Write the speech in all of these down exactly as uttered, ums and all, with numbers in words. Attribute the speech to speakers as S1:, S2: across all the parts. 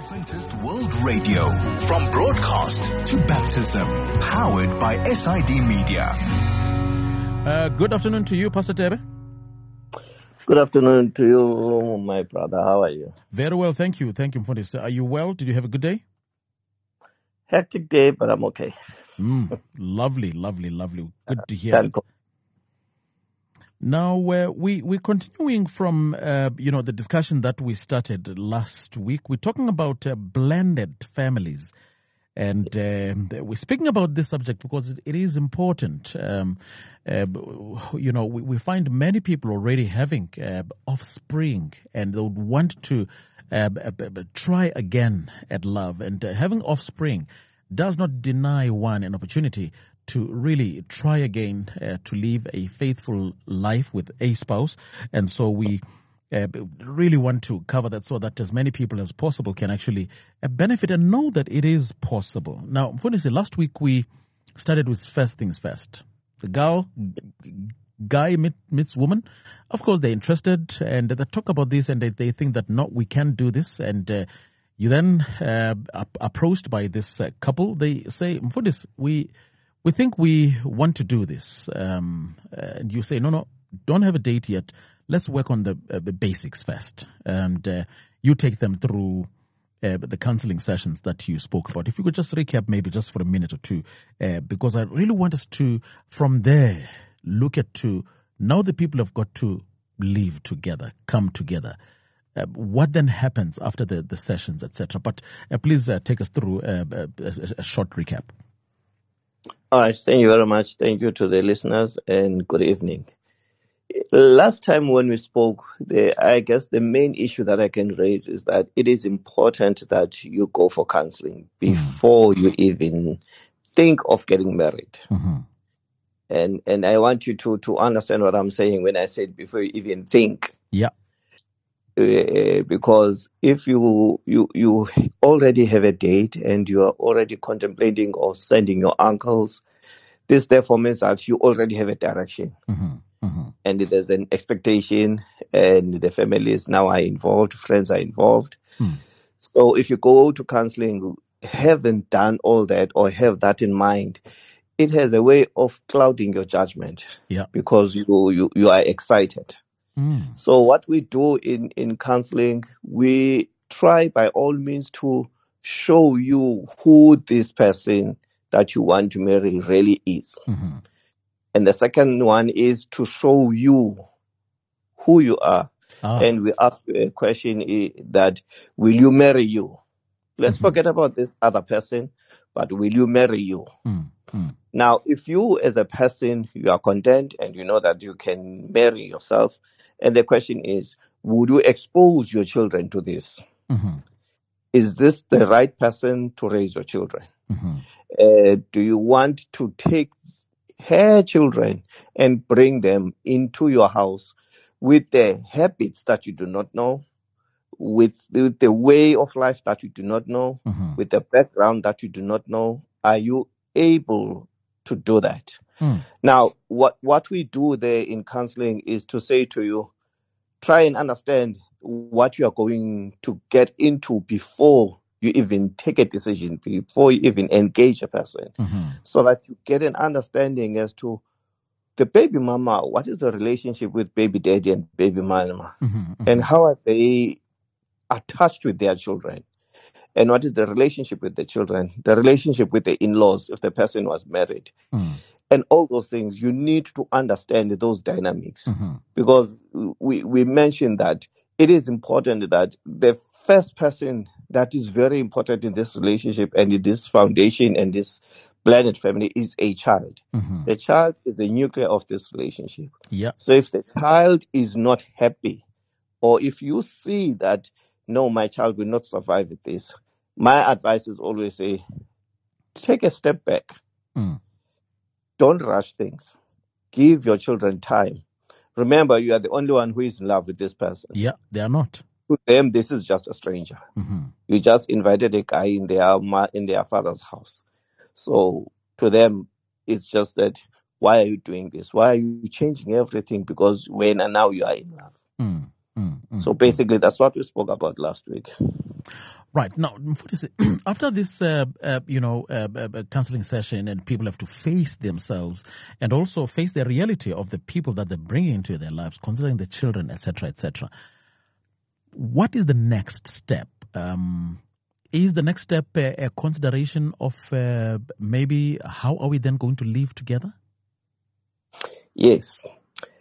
S1: Adventist World Radio, from broadcast to baptism, powered by S I D Media.
S2: Uh, good afternoon to you, Pastor Tere.
S3: Good afternoon to you, my brother. How are you?
S2: Very well, thank you. Thank you for this. Are you well? Did you have a good day?
S3: Hectic day, but I'm okay.
S2: Mm, lovely, lovely, lovely. Good to hear.
S3: Thank God.
S2: Now, uh, we, we're continuing from, uh, you know, the discussion that we started last week. We're talking about uh, blended families. And uh, we're speaking about this subject because it, it is important. Um, uh, you know, we, we find many people already having uh, offspring, and they would want to uh, try again at love. And uh, having offspring does not deny one an opportunity to really try again uh, to live a faithful life with a spouse. And so we uh, really want to cover that so that as many people as possible can actually uh, benefit and know that it is possible. Now, for instance, last week we started with first things first. The girl, guy meet, meets woman. Of course, they're interested and they talk about this and they, they think that, no, we can do this. And uh, you then uh, are approached by this uh, couple. They say, for this, we... We think we want to do this, um, and you say, no, no, don't have a date yet. Let's work on the, uh, the basics first. And uh, you take them through uh, the counseling sessions that you spoke about. If you could just recap maybe just for a minute or two, uh, because I really want us to, from there, look at to, now the people have got to live together, come together. Uh, what then happens after the, the sessions, et cetera. But uh, please uh, take us through uh, a, a, a short recap.
S3: All right, thank you very much. Thank you to the listeners and good evening. Last time when we spoke, the, I guess the main issue that I can raise is that it is important that you go for counseling before mm-hmm. you even think of getting married. Mm-hmm. And and I want you to, to understand what I'm saying when I said before you even think.
S2: Yeah.
S3: Uh, because if you, you you already have a date and you are already contemplating of sending your uncles, this therefore means that you already have a direction. Mm-hmm, mm-hmm. And there's an expectation and the families now are involved, friends are involved. Mm. So if you go to counseling, haven't done all that or have that in mind, it has a way of clouding your judgment.
S2: Yeah.
S3: Because you, you, you are excited.
S2: Mm.
S3: So what we do in, in counseling, we try by all means to show you who this person that you want to marry really is. Mm-hmm. And the second one is to show you who you are. Ah. And we ask a question that, will you marry you? Let's mm-hmm. forget about this other person, but will you marry you? Mm-hmm. Now, if you as a person, you are content and you know that you can marry yourself, and the question is, would you expose your children to this? Mm-hmm. Is this the right person to raise your children? Mm-hmm. Uh, do you want to take her children and bring them into your house with the habits that you do not know, with, with the way of life that you do not know, mm-hmm. with the background that you do not know? Are you able to do that? Mm. Now, what, what we do there in counseling is to say to you, try and understand what you are going to get into before you even take a decision, before you even engage a person, mm-hmm. so that you get an understanding as to the baby mama, what is the relationship with baby daddy and baby mama, mm-hmm, mm-hmm. and how are they attached with their children? And what is the relationship with the children, the relationship with the in-laws if the person was married? Mm. And all those things, you need to understand those dynamics. Mm-hmm. Because we, we mentioned that it is important that the first person that is very important in this relationship and in this foundation and this blended family is a child. Mm-hmm. The child is the nucleus of this relationship.
S2: Yeah.
S3: So if the child is not happy, or if you see that, no, my child will not survive with this, my advice is always say, take a step back. Mm. Don't rush things. Give your children time. Remember, you are the only one who is in love with this person.
S2: Yeah, they are not.
S3: To them, this is just a stranger. Mm-hmm. You just invited a guy in their in their father's house. So to them, it's just that, why are you doing this? Why are you changing everything? Because when and now you are in love.
S2: Mm, mm, mm,
S3: So basically, that's what we spoke about last week.
S2: Right. Now, after this, uh, uh, you know, uh, uh, counseling session, and people have to face themselves and also face the reality of the people that they bring into their lives, considering the children, et cetera, et cetera. What is the next step? Um, is the next step a, a consideration of uh, maybe how are we then going to live together?
S3: Yes.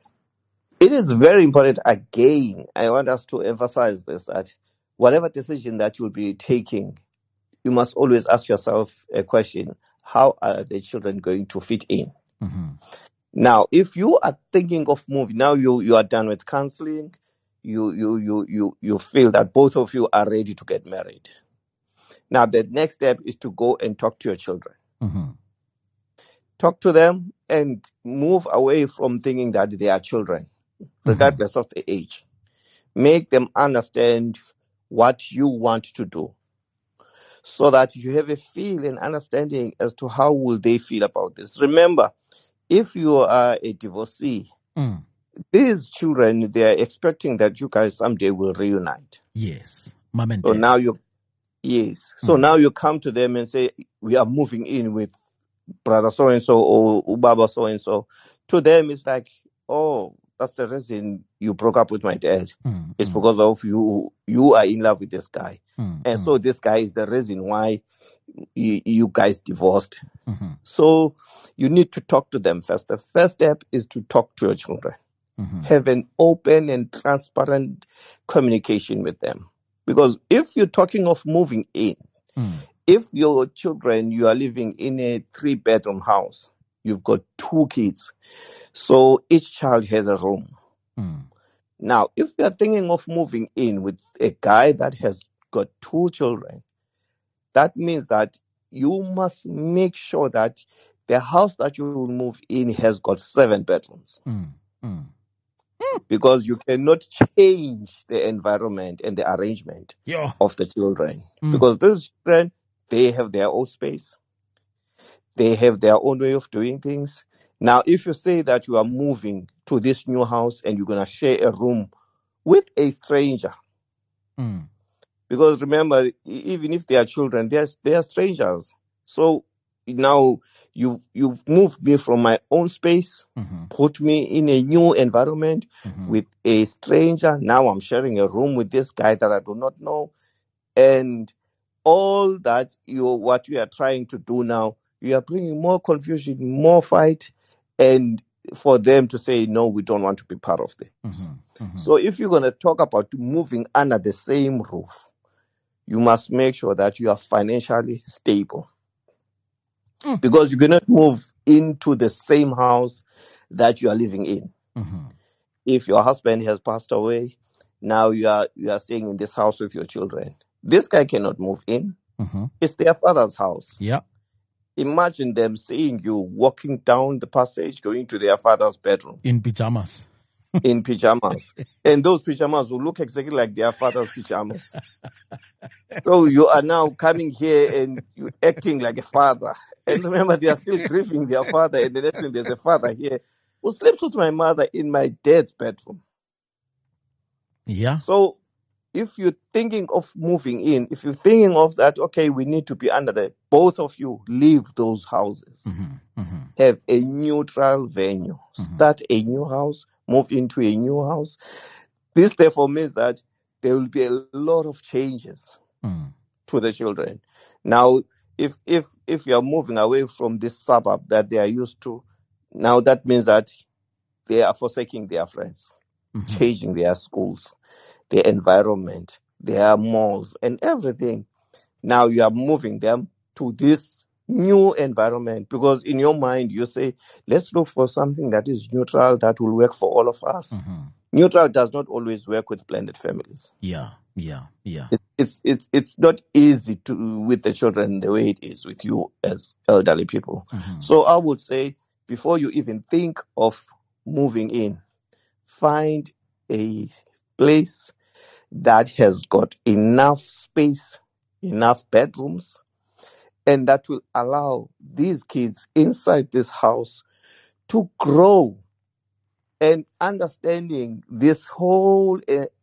S3: It is very important. Again, I want us to emphasize this, that whatever decision that you'll be taking, you must always ask yourself a question: how are the children going to fit in?
S2: Mm-hmm.
S3: Now, if you are thinking of moving, now you, you are done with counseling, you, you, you, you, you feel that both of you are ready to get married. Now, the next step is to go and talk to your children.
S2: Mm-hmm. Talk
S3: to them and move away from thinking that they are children, regardless mm-hmm. of the age. Make them understand what you want to do, so that you have a feel and understanding as to how will they feel about this. Remember, if you are a divorcee,
S2: mm.
S3: these children, they are expecting that you guys someday will reunite.
S2: Yes. Mom and
S3: so
S2: dad.
S3: now you, yes. So
S2: mm.
S3: now you come to them and say, we are moving in with brother so-and-so or ubaba so-and-so. To them, it's like, oh, that's the reason you broke up with my dad.
S2: Mm,
S3: it's
S2: mm.
S3: because of you. You are in love with this guy.
S2: Mm,
S3: and
S2: mm.
S3: so this guy is the reason why you, you guys divorced.
S2: Mm-hmm.
S3: So you need to talk to them first. The first step is to talk to your children.
S2: Mm-hmm.
S3: Have an open and transparent communication with them. Because if you're talking of moving in,
S2: mm.
S3: if your children, you are living in a three-bedroom house, you've got two kids, so each child has a room.
S2: Mm.
S3: Now, if you're thinking of moving in with a guy that has got two children, that means that you must make sure that the house that you will move in has got seven bedrooms.
S2: Mm. Mm.
S3: Because you cannot change the environment and the arrangement
S2: yeah.
S3: of the children.
S2: Mm.
S3: Because these children, they have their own space. They have their own way of doing things. Now, if you say that you are moving to this new house and you're going to share a room with a stranger,
S2: mm.
S3: because remember, even if they are children, they are, they are strangers. So now you've, you've moved me from my own space,
S2: mm-hmm.
S3: put me in a new environment
S2: mm-hmm.
S3: with a stranger. Now I'm sharing a room with this guy that I do not know. And all that you, what you are trying to do now, you are bringing more confusion, more fight, and for them to say, no, we don't want to be part of this.
S2: Mm-hmm. Mm-hmm.
S3: So if you're going to talk about moving under the same roof, you must make sure that you are financially stable. Mm. Because you cannot move into the same house that you are living in.
S2: Mm-hmm.
S3: If your husband has passed away, now you are you are staying in this house with your children. This guy cannot move in.
S2: Mm-hmm.
S3: It's their father's house.
S2: Yeah.
S3: Imagine them seeing you walking down the passage, going to their father's bedroom.
S2: In pajamas.
S3: In pajamas. And those pajamas will look exactly like their father's pajamas. So you are now coming here and you acting like a father. And remember, they are still grieving their father. And the next thing, there's a father here who sleeps with my mother in my dad's bedroom.
S2: Yeah.
S3: So if you're thinking of moving in, if you're thinking of that, okay, we need to be under the, both of you leave those houses.
S2: Mm-hmm. Mm-hmm.
S3: Have a neutral venue.
S2: Mm-hmm.
S3: Start a new house. Move into a new house. This therefore means that there will be a lot of changes
S2: mm.
S3: to the children. Now, if if if you are moving away from this suburb that they are used to, now that means that they are forsaking their friends, mm-hmm. changing their schools, their environment, their malls, and everything. Now you are moving them to this new environment, because in your mind you say, let's look for something that is neutral, that will work for all of us.
S2: Mm-hmm.
S3: Neutral does not always work with blended families.
S2: Yeah, yeah, yeah.
S3: It, it's it's it's not easy to with the children the way it is with you as elderly people.
S2: Mm-hmm.
S3: So I would say, before you even think of moving in, find a place that has got enough space, enough bedrooms, and that will allow these kids inside this house to grow and understanding this whole uh,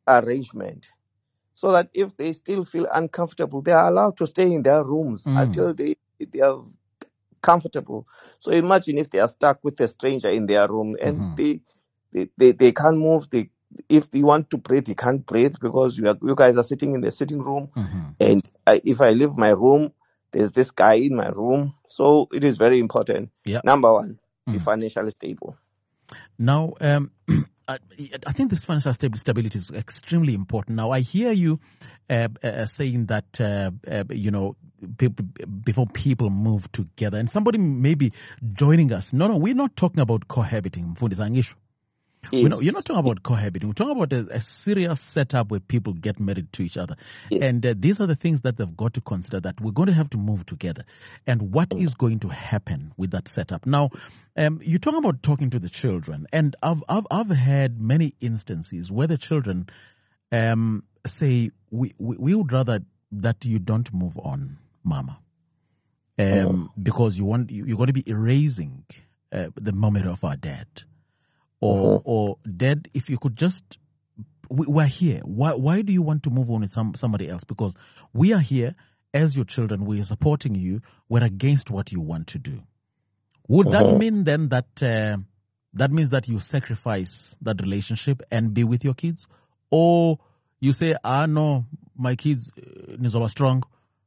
S3: arrangement, so that if they still feel uncomfortable, they are allowed to stay in their rooms
S2: Mm.
S3: until they they are comfortable. So imagine if they are stuck with a stranger in their room and
S2: Mhm.
S3: they, they, they, they can't move. They, if you want to breathe, you can't breathe because you are, you guys are sitting in the sitting room.
S2: Mhm.
S3: And I, if I leave my room, there's this guy in my room. So it is very important.
S2: Yeah.
S3: Number one, be
S2: Mm.
S3: financially stable.
S2: Now, um, I, I think this financial stab- stability is extremely important. Now, I hear you uh, uh, saying that, uh, uh, you know, people, before people move together, and somebody may be joining us. No, no, we're not talking about cohabiting. Mfundi Zangisho. We're not,
S3: Yes.
S2: you're not talking about cohabiting. We're talking about a, a serious setup where people get married to each other.
S3: Yes.
S2: And uh, these are the things that they've got to consider, that we're going to have to move together. And what is going to happen with that setup? Now, um, you're talking about talking to the children. And I've, I've, I've had many instances where the children um, say, we, we, we would rather that you don't move on, Mama. Um, because you want, you, you're going to be erasing uh, the memory of our dad. Or, or Dad, if you could just, we, we're here. Why, why do you want to move on with some, somebody else? Because we are here as your children. We're supporting you. We're against what you want to do. Would that mean then that, uh, that means that you sacrifice that relationship and be with your kids? Or you say, ah, no, my kids, uh, Nizola strong.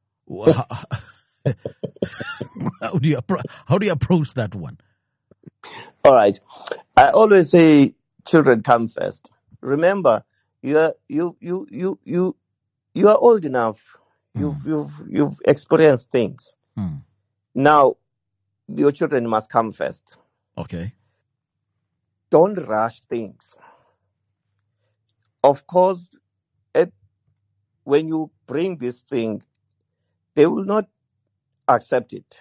S2: how do you, appro- how do you approach that one?
S3: All right. I always say children come first. Remember, you are you you you you you are old enough. You've
S2: Mm.
S3: you've you've experienced things.
S2: Mm.
S3: Now your children must come first.
S2: Okay.
S3: Don't rush things. Of course, it, when you bring this thing, they will not accept it.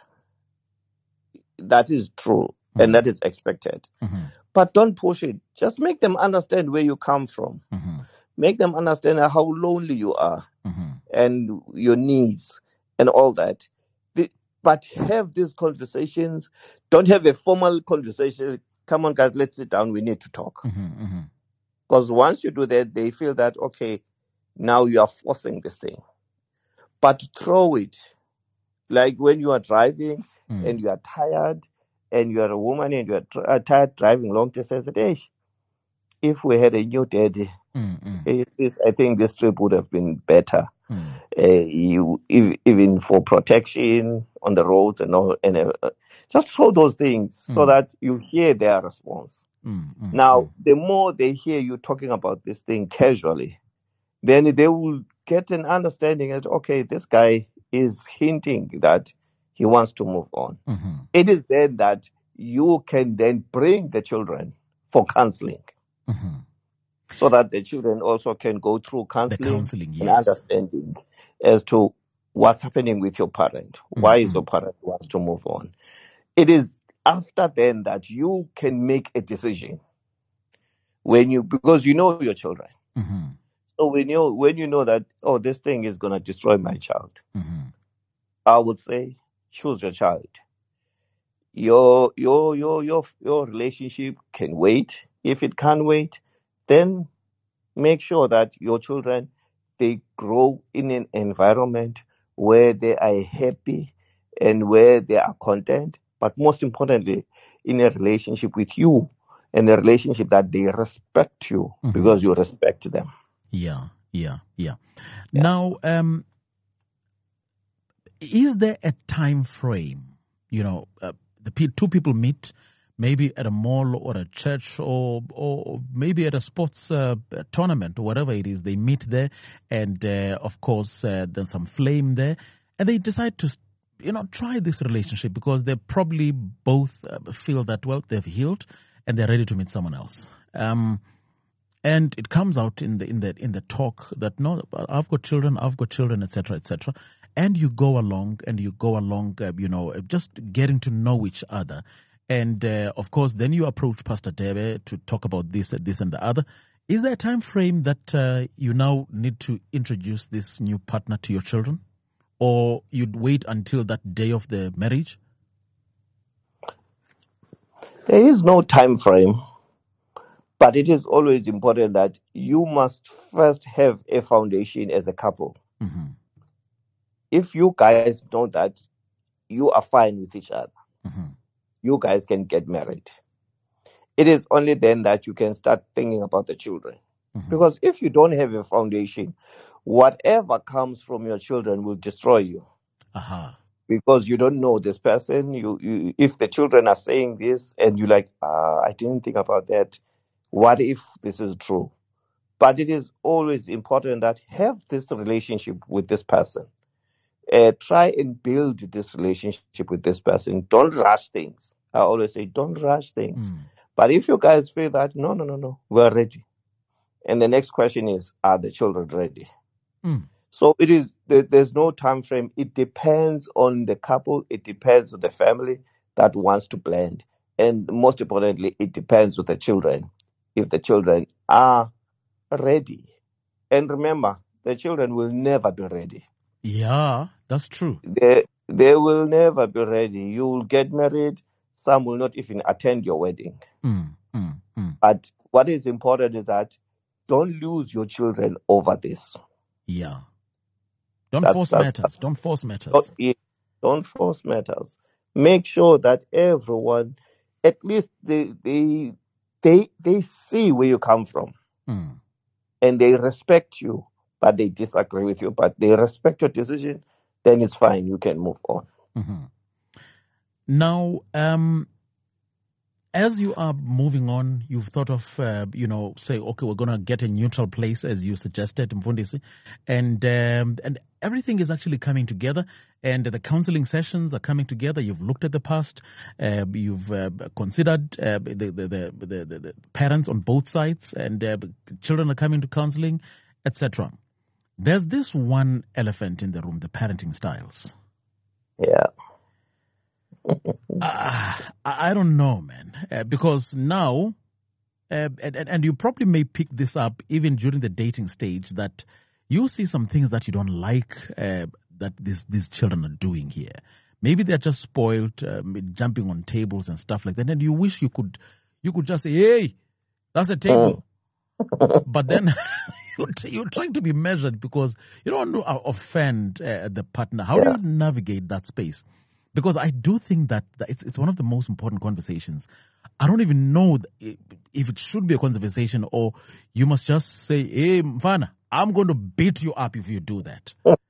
S3: That is true,
S2: Mhm.
S3: and that is expected.
S2: Mhm.
S3: But don't push it. Just make them understand where you come from.
S2: Mhm.
S3: Make them understand how lonely you are
S2: Mhm.
S3: and your needs and all that. The- But have these conversations. Don't have a formal conversation. Come on, guys, let's sit down. We need to talk.
S2: Mhm. Mhm.
S3: Because once you do that, they feel that, okay, now you are forcing this thing. But throw it. Like when you are driving
S2: Mm.
S3: and you are tired and you are a woman and you are tr- uh, tired driving long distance, hey, if we had a new daddy,
S2: Mm. Mm.
S3: eh, this, I think this trip would have been better.
S2: Mm.
S3: Uh, you ev- even for protection on the roads and all, and uh, just throw those things so
S2: Mm.
S3: that you hear their response.
S2: Mm. Mm.
S3: Now, the more they hear you talking about this thing casually, then they will get an understanding that, okay, this guy is hinting that he wants to move on.
S2: Mhm.
S3: It is then that you can then bring the children for counseling
S2: Mhm.
S3: so that the children also can go through
S2: The
S3: counseling
S2: counseling,
S3: and
S2: yes.
S3: understanding as to what's happening with your parent. Why is your parent wants to move on? It is after then that you can make a decision when you, because you know your children.
S2: Mhm.
S3: So when you when you know that, oh, this thing is gonna destroy my child,
S2: Mhm.
S3: I would say choose your child. Your your your your your relationship can wait. If it can't wait, then make sure that your children, they grow in an environment where they are happy and where they are content, but most importantly, in a relationship with you, and a relationship that they respect you
S2: Mhm.
S3: because you respect them.
S2: Yeah, yeah, yeah.
S3: Yeah.
S2: Now, um, is there a time frame? You know, uh, the pe- two people meet, maybe at a mall or a church, or or maybe at a sports uh, tournament or whatever it is. They meet there, and uh, of course, uh, there's some flame there, and they decide to, you know, try this relationship because they probably both uh, feel that, well, they've healed and they're ready to meet someone else. Um, and it comes out in the in the in the talk that, no, I've got children, I've got children, et cetera, et cetera. And you go along and you go along, uh, you know, just getting to know each other. And uh, of course, then you approach Pastor Debe to talk about this, this, and the other. Is there a time frame that uh, you now need to introduce this new partner to your children, or you'd wait until that day of the marriage?
S3: There is no time frame, But it is always important that you must first have a foundation as a couple.
S2: Mm-hmm.
S3: If you guys know that you are fine with each other,
S2: Mm-hmm.
S3: you guys can get married. It is only then that you can start thinking about the children.
S2: Mm-hmm.
S3: Because if you don't have a foundation, whatever comes from your children will destroy you.
S2: Uh-huh.
S3: Because you don't know this person. You, you if the children are saying this and you're like, uh, I didn't think about that. What if this is true? But it is always important that have this relationship with this person. Uh, try and build this relationship with this person. Don't rush things. I always say, don't rush things.
S2: Mm.
S3: But if you guys feel that, no, no, no, no, we're ready. And the next question is, are the children ready?
S2: Mm.
S3: So it is. There's no time frame. It depends on the couple. It depends on the family that wants to blend. And most importantly, it depends on the children. If the children are ready. And remember, the children will never be ready.
S2: Yeah, that's true.
S3: They, they will never be ready. You will get married. Some will not even attend your wedding.
S2: Mm, mm, mm.
S3: But what is important is that don't lose your children over this.
S2: Yeah. Don't
S3: That's-
S2: force
S3: that's-
S2: matters. Don't force matters.
S3: Don't, yeah, don't force matters. Make sure that everyone, at least they they they they see where you come from
S2: Mm.
S3: and they respect you, but they disagree with you, but they respect your decision. Then it's fine. You can move on.
S2: Mm-hmm. Now, um, as you are moving on, you've thought of, uh, you know, say, okay, we're going to get a neutral place, as you suggested, Mfundisi, and um, and everything is actually coming together, and the counseling sessions are coming together. You've looked at the past, uh, you've uh, considered uh, the, the, the, the, the, the parents on both sides, and uh, children are coming to counseling, et cetera. There's this one elephant in the room: the parenting styles.
S3: Yeah.
S2: Uh, I I don't know, man, uh, because now, uh, and, and and you probably may pick this up even during the dating stage, that you see some things that you don't like uh, that these these children are doing here. Maybe they're just spoiled, um, jumping on tables and stuff like that, and you wish you could you could just say, "Hey, that's a table," but then you're, you're trying to be measured because you don't want to offend uh, the partner. How do
S3: Yeah.
S2: you navigate that space? Because I do think that, that it's it's one of the most important conversations. I don't even know if it should be a conversation or you must just say, "Hey, Mfana, I'm going to beat you up if you do that."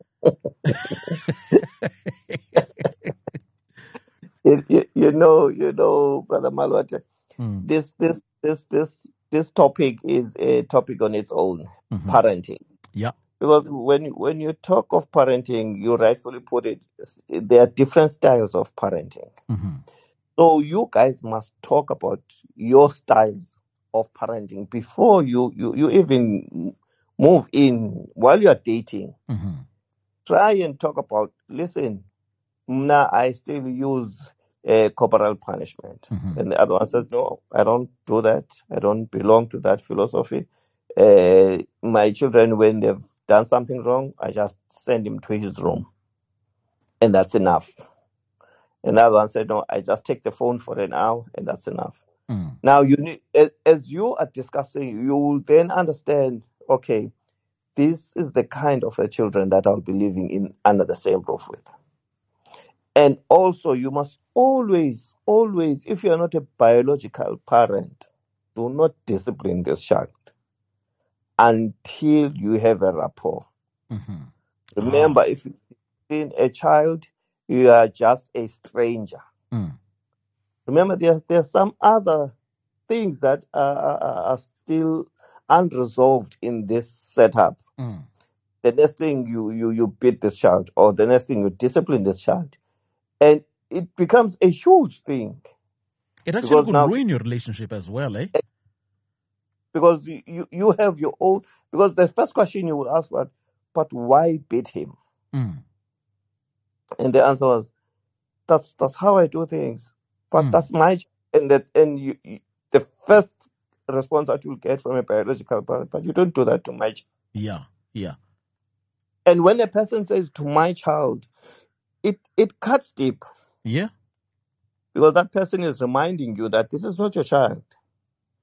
S3: You, you, you know, you know, Brother Malwate,
S2: Mm.
S3: this this this this this topic is a topic on its own.
S2: Mhm.
S3: Parenting.
S2: Yeah.
S3: Because when when you talk of parenting, you rightfully put it, there are different styles of parenting.
S2: Mhm.
S3: So you guys must talk about your styles of parenting before you, you, you even move in while you are dating.
S2: Mhm.
S3: Try and talk about, listen, now I still use uh, corporal punishment.
S2: Mhm.
S3: And the other one says, no, I don't do that. I don't belong to that philosophy. Uh, my children, when they've done something wrong, I just send him to his room. And that's enough. Another one said, no, I just take the phone for an hour and that's enough.
S2: Mm.
S3: Now, you need, as, as you are discussing, you will then understand, okay, this is the kind of uh, children that I'll be living in under the same roof with. And also, you must always, always, if you are not a biological parent, do not discipline this child until you have a rapport.
S2: Mhm.
S3: Remember, if you discipline a child, you are just a stranger.
S2: Mm.
S3: Remember, there's there's some other things that are, are, are still unresolved in this setup.
S2: Mm.
S3: The next thing you, you, you beat this child, or the next thing you discipline this child. And it becomes a huge thing.
S2: It actually
S3: Because
S2: could
S3: now-
S2: ruin your relationship as well, eh?
S3: Because you, you, you have your own, because the first question you will ask was, but why beat him?
S2: Mm.
S3: And the answer was, that's that's how I do things. But
S2: Mm.
S3: that's my ch- and that and you, you the first response that you'll get from a biological parent, but you don't do that to my child.
S2: Yeah, yeah.
S3: And when a person says to my child, it it cuts deep
S2: Yeah.
S3: because that person is reminding you that this is not your child.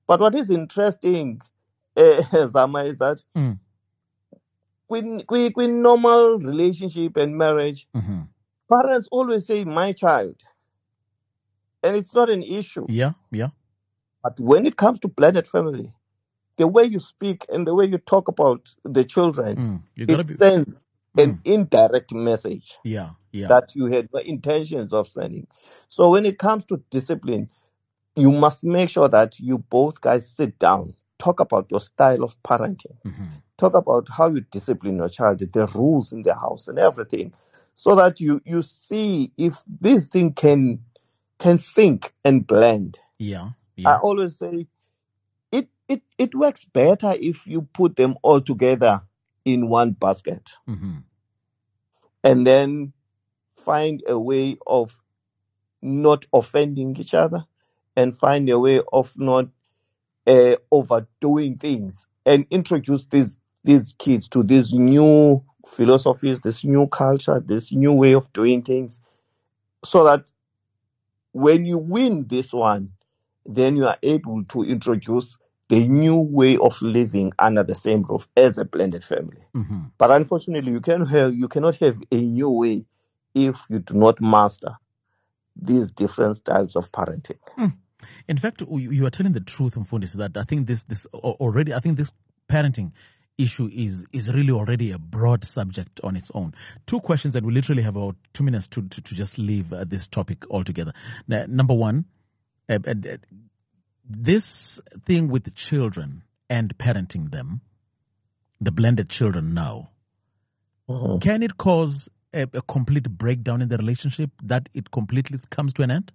S3: But what is interesting, uh, Zama, is that
S2: Mm.
S3: when we when normal relationship and marriage,
S2: Mm-hmm.
S3: parents always say "my child," and it's not an issue.
S2: Yeah, yeah.
S3: But when it comes to blended family, the way you speak and the way you talk about the children,
S2: Mm. You gotta
S3: it
S2: be.
S3: sends an
S2: Mm.
S3: indirect message
S2: Yeah, yeah.
S3: that you had no intentions of sending. So when it comes to discipline, you must make sure that you both guys sit down, talk about your style of parenting,
S2: Mm-hmm.
S3: talk about how you discipline your child, the rules in the house and everything, so that you, you see if this thing can can sync and blend.
S2: Yeah,
S3: I
S2: yeah.
S3: always say it, it, it works better if you put them all together in one basket
S2: Mm-hmm.
S3: and then find a way of not offending each other and find a way of not uh, overdoing things and introduce these these kids to these new philosophies, this new culture, this new way of doing things, so that when you win this one, then you are able to introduce the new way of living under the same roof as a blended family.
S2: Mm-hmm.
S3: But unfortunately, you can have you cannot have a new way if you do not master these different styles of parenting.
S2: Mm. In fact, you you are telling the truth, Mfundisi, that I think this this al- already I think this parenting issue is is really already a broad subject on its own. Two questions, and we literally have about two minutes to to, to just leave uh, this topic altogether. Now, number one, uh, uh, uh, this thing with the children and parenting them, the blended children now,
S3: Mhm.
S2: can it cause a, a complete breakdown in the relationship, that it completely comes to an end?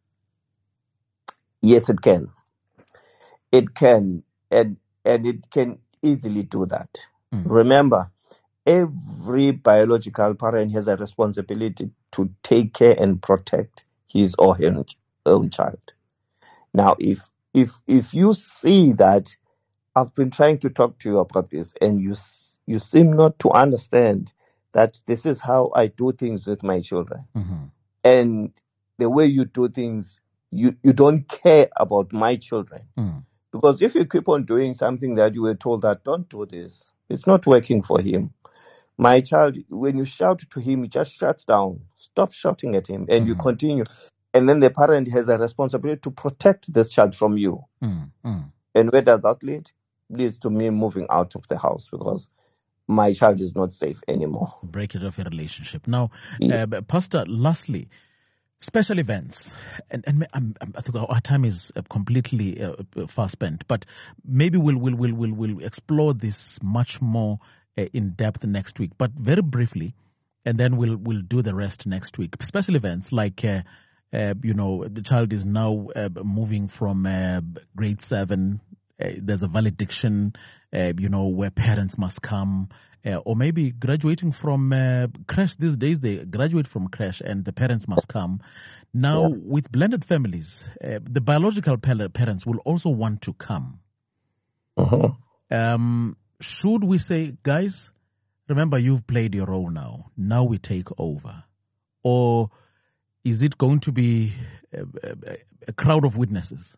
S3: Yes, it can. It can, and and it can easily do that.
S2: Mm.
S3: Remember, every biological parent has a responsibility to take care and protect his or her own child. Now, if if if you see that I've been trying to talk to you about this, and you s- you seem not to understand that this is how I do things with my children,
S2: Mm-hmm.
S3: and the way you do things, you you don't care about my children.
S2: Mm.
S3: Because if you keep on doing something that you were told that don't do this, it's not working for him. My child, when you shout to him, he just shuts down. Stop shouting at him, and you
S2: Mhm.
S3: continue. And then the parent has a responsibility to protect this child from you.
S2: Mm. Mm.
S3: And where does that lead? Leads to me moving out of the house because my child is not safe anymore.
S2: Break it off a relationship. Now,
S3: Yeah.
S2: uh, but Pastor, lastly, special events, and and I'm, I'm, I think our time is uh, completely uh, uh, far spent, but maybe we'll we'll we'll we'll, we'll explore this much more uh, in depth next week. But very briefly, and then we'll we'll do the rest next week. Special events like. Uh, uh, you know, the child is now uh, moving from uh, grade seven. Uh, there's a valediction, uh, you know, where parents must come. Uh, or maybe graduating from uh, crash these days, they graduate from crash and the parents must come. Now,
S3: Yeah.
S2: with blended families, uh, the biological pa- parents will also want to come.
S3: Mhm.
S2: Um, should we say, guys, remember you've played your role now. Now we take over. Or is it going to be a, a, a crowd of witnesses?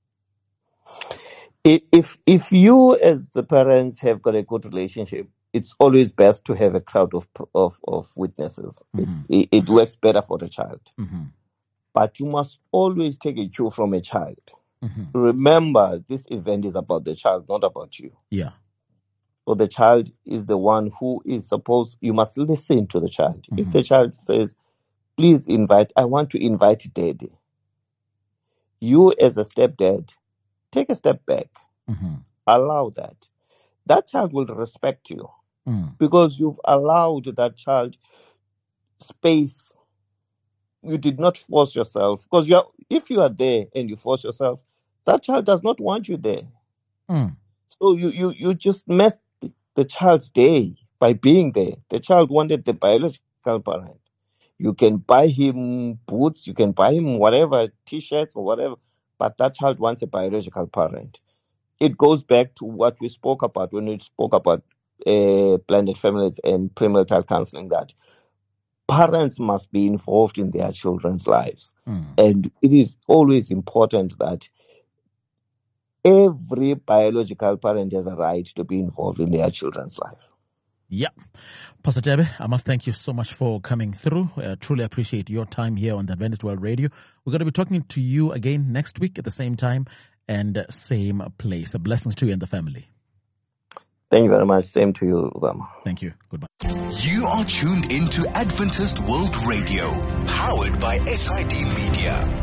S3: I- If if you as the parents have got a good relationship, it's always best to have a crowd of of, of witnesses.
S2: Mhm.
S3: It, it works better for the child.
S2: Mm-hmm.
S3: But you must always take a cue from a child.
S2: Mm-hmm.
S3: Remember, this event is about the child, not about you.
S2: Yeah.
S3: So the child is the one who is supposed, you must listen to the child. If
S2: Mhm.
S3: the child says, please invite, I want to invite daddy. You as a stepdad, take a step back.
S2: Mm-hmm.
S3: Allow that. That child will respect you
S2: Mm.
S3: because you've allowed that child space. You did not force yourself. Because you are, if you are there and you force yourself, that child does not want you there.
S2: Mm.
S3: So you, you, you just messed the child's day by being there. The child wanted the biological parent. You can buy him boots, you can buy him whatever, t-shirts or whatever, but that child wants a biological parent. It goes back to what we spoke about when we spoke about uh, blended families and premarital counseling, that parents must be involved in their children's lives.
S2: Mm.
S3: And it is always important that every biological parent has a right to be involved in their children's life.
S2: Yeah. Pastor Tebe, I must thank you so much for coming through. I truly appreciate your time here on the Adventist World Radio. We're going to be talking to you again next week at the same time and same place. Blessings to you and the family.
S3: Thank you very much. Same to you, Uzama.
S2: Thank you. Goodbye.
S1: You are tuned into Adventist World Radio, powered by S I D Media.